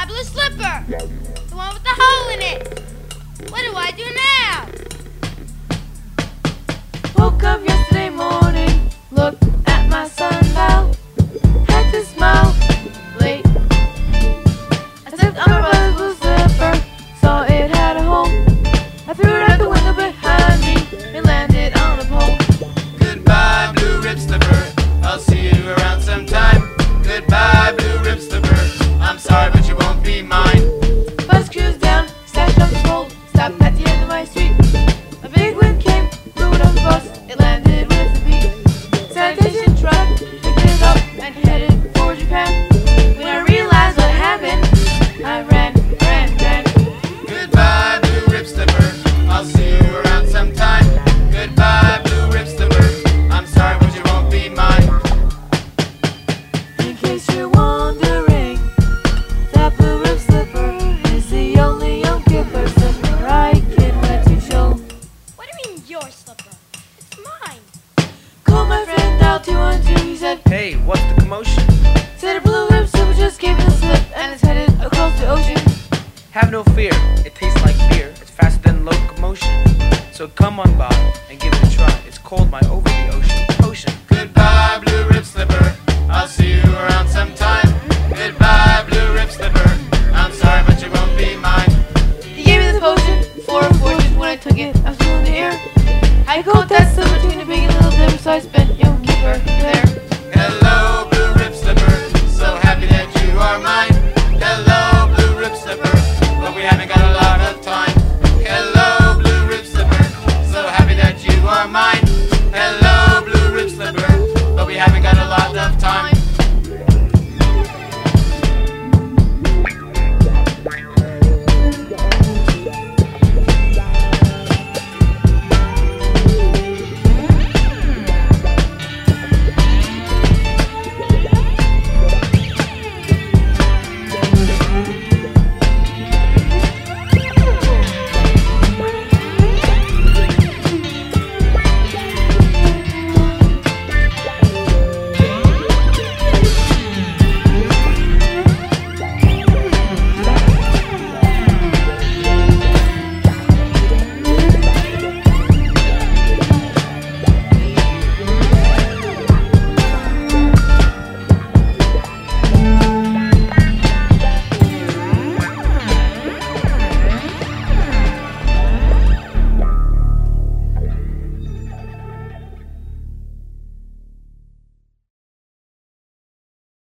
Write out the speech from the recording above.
blue slipper. The one with the hole in it. What do I do now? Woke up yesterday morning, looked at my sundial, had to smile late. I stepped on my brother's blue slipper, saw it had a hole. I threw it out the window behind me, it landed on a pole. Goodbye, blue rib slipper, I'll see you around sometime. Goodbye, blue rib slipper, I'm sorry but you won't be mine. Bus cruised down, sat on the pole, stopped at the end of my street. A big wind came, blew it on the bus, it landed with a beat. Sanitation truck picked it up and headed for Japan. When I realized what happened, I ran. Goodbye, blue rib slipper, I'll see you around sometime. Goodbye, blue rib slipper, I'm sorry but you won't be mine. In case you're wondering, that blue rib slipper is the only young kipper slipper I can wear to show. What do you mean your slipper? It's mine. Called my friend out 212, he said, Hey, what's the commotion? said a blue rib slipper just gave me the slip and it's headed across the ocean. Have no fear, it tastes like beer. It's faster than locomotion. So come on by and give it a try. It's called my overcoat.